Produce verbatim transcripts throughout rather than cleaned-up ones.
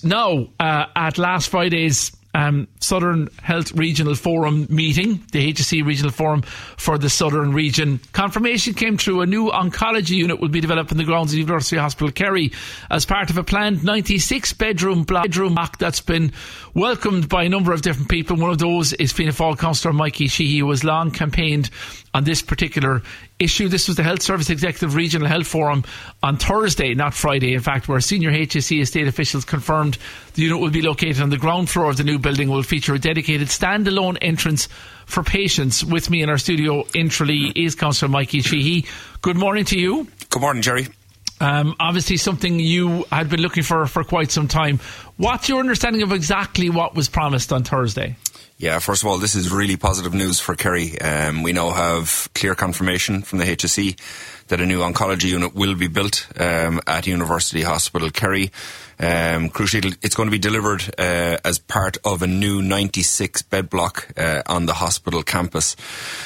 now uh, at last Friday's Um, Southern Health Regional Forum meeting, the H S C Regional Forum for the Southern Region. Confirmation came through. A new oncology unit will be developed in the grounds of University Hospital Kerry as part of a planned ninety-six bedroom block, bedroom block that's been welcomed by a number of different people. One of those is Fianna Fáil councillor Mikey Sheehy, who has long campaigned on this particular issue. This was the Health Service Executive Regional Health Forum on Thursday, not Friday, in fact, where senior H S C estate officials confirmed the unit will be located on the ground floor of the new building, will feature a dedicated standalone entrance for patients. With me in our studio in Tralee is Councillor Mikey Sheehy. Good morning to you. Good morning, Jerry. Um, obviously something you had been looking for for quite some time. What's your understanding of exactly what was promised on Thursday? Yeah, first of all, this is really positive news for Kerry. Um, we now have clear confirmation from the H S C that a new oncology unit will be built um, at University Hospital Kerry. Um, crucially, it's going to be delivered uh, as part of a new ninety-six bed block uh, on the hospital campus.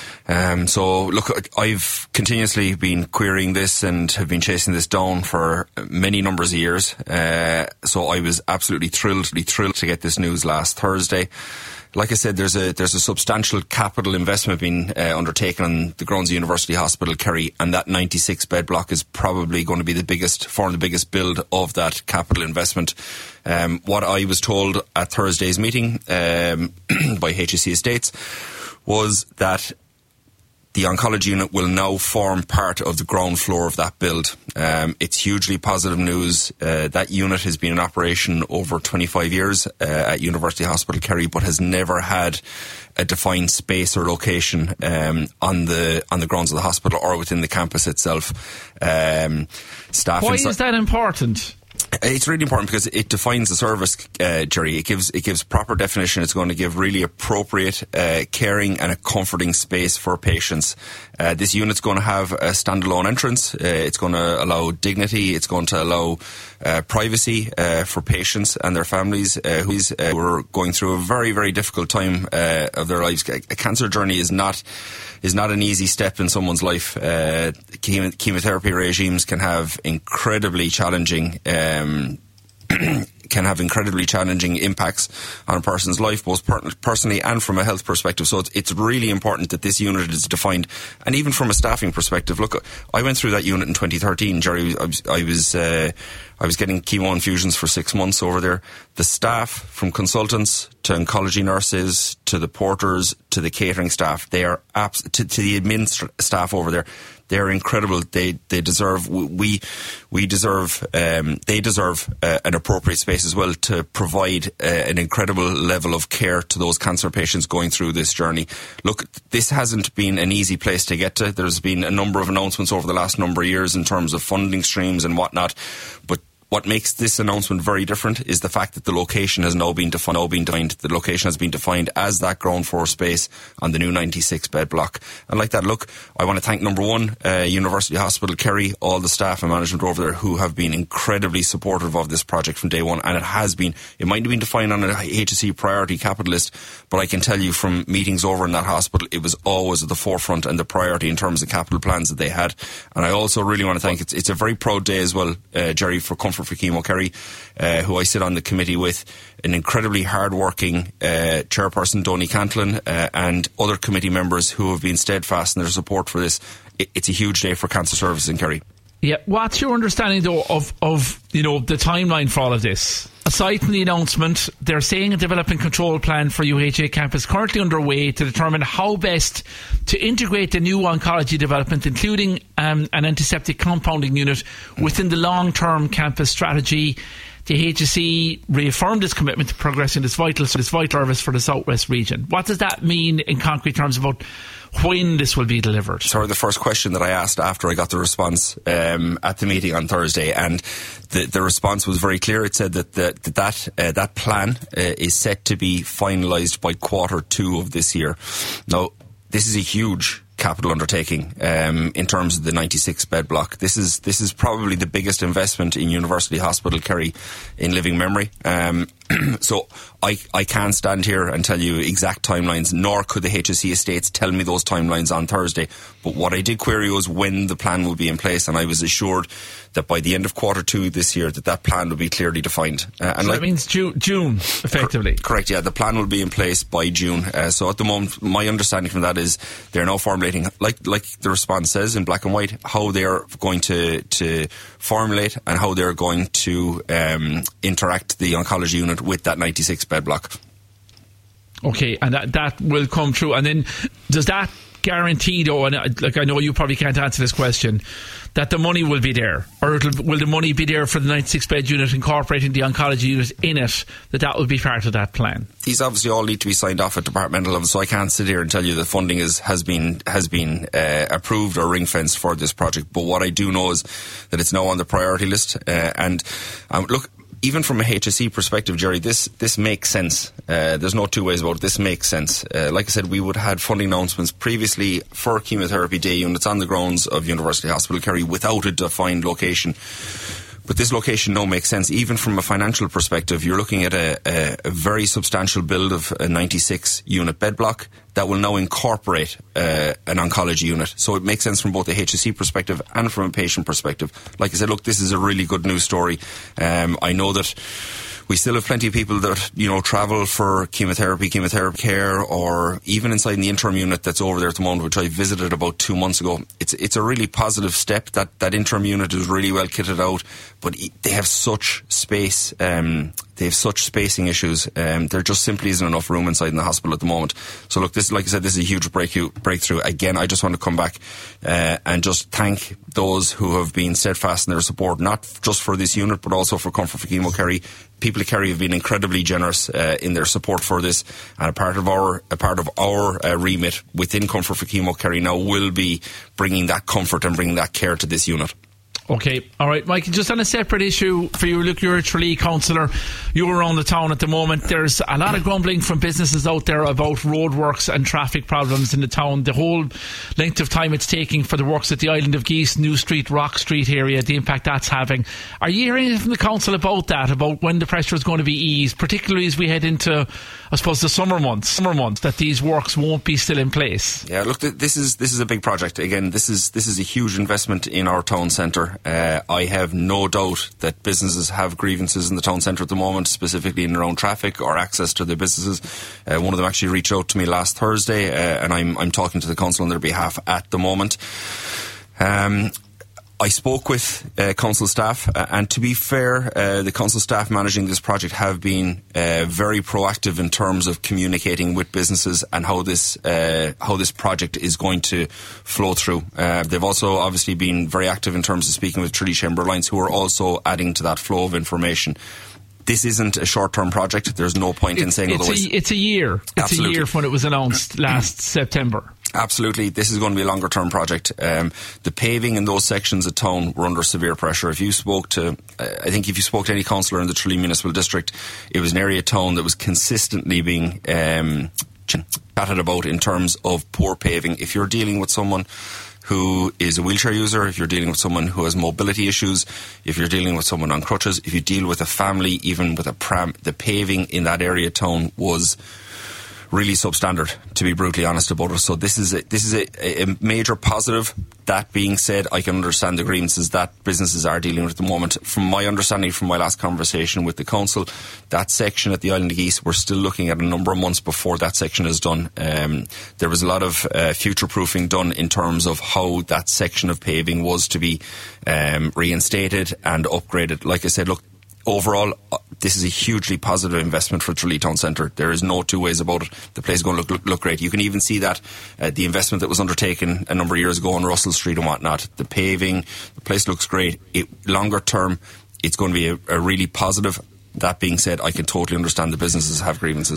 Um, so, look, I've continuously been querying this and have been chasing this down for many numbers of years. Uh, so I was absolutely thrilled, thrilled to get this news last Thursday. Like I said, there's a there's a substantial capital investment being uh, undertaken on the grounds of University Hospital Kerry, and that ninety-six bed block is probably going to be the biggest, form the biggest build of that capital investment. Um, what I was told at Thursday's meeting um, by H S C Estates was that the oncology unit will now form part of the ground floor of that build. Um, it's hugely positive news. Uh, that unit has been in operation over twenty-five years uh, at University Hospital Kerry, but has never had a defined space or location um, on the on the grounds of the hospital or within the campus itself. Um, staff Why inside- is that important? It's really important because it defines the service, uh, Jerry. It gives it gives proper definition. It's going to give really appropriate, uh, caring and a comforting space for patients. Uh, this unit's going to have a standalone entrance. Uh, it's going to allow dignity. It's going to allow uh, privacy uh, for patients and their families uh, who uh, were going through a very, very difficult time uh, of their lives. A cancer journey is not is not an easy step in someone's life. Uh, chemo- chemotherapy regimes can have incredibly challenging um, can have incredibly challenging impacts on a person's life, both per- personally and from a health perspective. So it's, it's really important that this unit is defined, and even from a staffing perspective. Look, I went through that unit in twenty thirteen, Jerry. I was I was, uh, I was getting chemo infusions for six months over there. The staff, from consultants to oncology nurses to the porters to the catering staff, they are abs- to, to the admin st- staff over there. They're incredible. They they deserve we we deserve um, they deserve uh, an appropriate space as well to provide uh, an incredible level of care to those cancer patients going through this journey. Look, this hasn't been an easy place to get to. There's been a number of announcements over the last number of years in terms of funding streams and whatnot, but what makes this announcement very different is the fact that the location has now been defined. Now been defined. The location has been defined as that ground floor space on the new ninety-six bed block. And like that, look, I want to thank number one, uh, University Hospital Kerry, all the staff and management over there who have been incredibly supportive of this project from day one. And it has been, it might have been defined on a H S C priority capital list, but I can tell you from meetings over in that hospital, it was always at the forefront and the priority in terms of capital plans that they had. And I also really want to thank, it's, it's a very proud day as well, uh, Jerry, for Comfort for Chemo Kerry, uh, who I sit on the committee with, an incredibly hard-working uh, chairperson, Donny Cantlin, uh, and other committee members who have been steadfast in their support for this. It, it's a huge day for cancer services in Kerry. Yeah, what's your understanding though of, of you know the timeline for all of this? Aside from the announcement, they're saying a development control plan for U H A campus currently underway to determine how best to integrate the new oncology development, including um, an antiseptic compounding unit, within the long-term campus strategy. The H S C reaffirmed its commitment to progressing this vital, this vital service for the Southwest region. What does that mean in concrete terms about when this will be delivered? Sorry, the first question that I asked after I got the response um, at the meeting on Thursday, and the, the response was very clear. It said that the, that that, uh, that plan uh, is set to be finalised by quarter two of this year. Now, this is a huge capital undertaking um, in terms of the ninety-six bed block. This is this is probably the biggest investment in University Hospital Kerry in living memory. Um, so I, I can't stand here and tell you exact timelines, nor could the H S E estates tell me those timelines on Thursday. But what I did query was when the plan will be in place, and I was assured that by the end of quarter two this year that that plan will be clearly defined. Uh, and so like, that means June, June effectively. Cor- correct, yeah. The plan will be in place by June. Uh, so at the moment, my understanding from that is they're now formulating, like like the response says in black and white, how they're going to, to formulate and how they're going to um, interact the oncology unit with that ninety-six bed block. Okay, and that, that will come true. And then does that guarantee, though, and like I know you probably can't answer this question, that the money will be there, or it'll, will the money be there for the ninety-six bed unit, incorporating the oncology unit in it, that that will be part of that plan? These obviously all need to be signed off at departmental level, so I can't sit here and tell you that funding is, has been has been uh, approved or ring fenced for this project. But what I do know is that it's now on the priority list, uh, and um, look, even from a H S E perspective, Jerry, this this makes sense. Uh, there's no two ways about it. This makes sense. Uh, like I said, we would have had funding announcements previously for chemotherapy day units on the grounds of University Hospital Kerry without a defined location. But this location now makes sense. Even from a financial perspective, you're looking at a, a, a very substantial build of a ninety-six unit bed block that will now incorporate uh, an oncology unit. So it makes sense from both a H S E perspective and from a patient perspective. Like I said, look, this is a really good news story. Um, I know that we still have plenty of people that, you know, travel for chemotherapy, chemotherapy care, or even inside in the interim unit that's over there at the moment, which I visited about two months ago. It's it's a really positive step. That, that interim unit is really well kitted out, but they have such space, um, they have such spacing issues. Um, there just simply isn't enough room inside in the hospital at the moment. So look, this, like I said, this is a huge breakthrough. breakthrough. Again, I just want to come back uh, and just thank those who have been steadfast in their support, not just for this unit, but also for Comfort for Chemo Kerry. People at Kerry have been incredibly generous uh, in their support for this, and a part of our a part of our uh, remit within Comfort for Chemo Kerry now will be bringing that comfort and bringing that care to this unit. Okay, all right, Mike, just on a separate issue for you, look, you're a Tralee councillor, you're around the town at the moment. There's a lot of grumbling from businesses out there about roadworks and traffic problems in the town, the whole length of time it's taking for the works at the Island of Geese, New Street, Rock Street area, the impact that's having. Are you hearing anything from the council about that, about when the pressure is going to be eased, particularly as we head into, I suppose, the summer months, summer months, that these works won't be still in place? Yeah, look, this is this is a big project. Again, this is this is a huge investment in our town centre. Uh, I have no doubt that businesses have grievances in the town centre at the moment, specifically in around traffic or access to their businesses. Uh, one of them actually reached out to me last Thursday, uh, and I'm I'm talking to the council on their behalf at the moment. Um, I spoke with uh, council staff, uh, and to be fair, uh, the council staff managing this project have been uh, very proactive in terms of communicating with businesses and how this uh, how this project is going to flow through. Uh, they've also obviously been very active in terms of speaking with Tralee Chamber Lines, who are also adding to that flow of information. This isn't a short-term project. There's no point it's, in saying it's otherwise. A, it's a year. It's Absolutely. a year from when it was announced last September. Absolutely. This is going to be a longer term project. Um, the paving in those sections of town were under severe pressure. If you spoke to, uh, I think if you spoke to any councillor in the Tralee Municipal District, it was an area of town that was consistently being um, chatted about in terms of poor paving. If you're dealing with someone who is a wheelchair user, if you're dealing with someone who has mobility issues, if you're dealing with someone on crutches, if you deal with a family, even with a pram, the paving in that area of town was really substandard, to be brutally honest about it. So this is a, this is a, a major positive. That being said, I can understand the grievances that businesses are dealing with at the moment. From my understanding from my last conversation with the council, that section at the Island of Geese, we're still looking at a number of months before that section is done. Um, there was a lot of uh, future-proofing done in terms of how that section of paving was to be um, reinstated and upgraded. Like I said, look, overall, uh, this is a hugely positive investment for Tralee Town Centre. There is no two ways about it. The place is going to look, look, look great. You can even see that uh, the investment that was undertaken a number of years ago on Russell Street and whatnot, the paving, the place looks great. It, longer term, it's going to be a, a really positive. That being said, I can totally understand the businesses have grievances.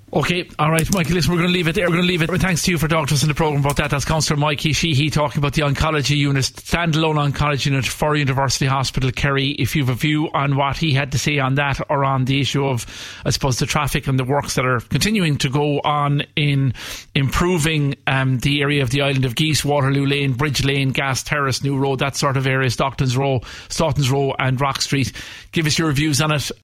Okay, all right, Michael, listen, we're going to leave it there. We're going to leave it. Thanks to you for talking to us in the programme about that. That's Councillor Mikey Sheehy talking about the oncology unit, standalone oncology unit for University Hospital Kerry. If you have a view on what he had to say on that, or on the issue of, I suppose, the traffic and the works that are continuing to go on in improving um, the area of the island of Geese, Waterloo Lane, Bridge Lane, Gas Terrace, New Road, that sort of area, Stockton's Row, Stoughton's Row and Rock Street, give us your views on it.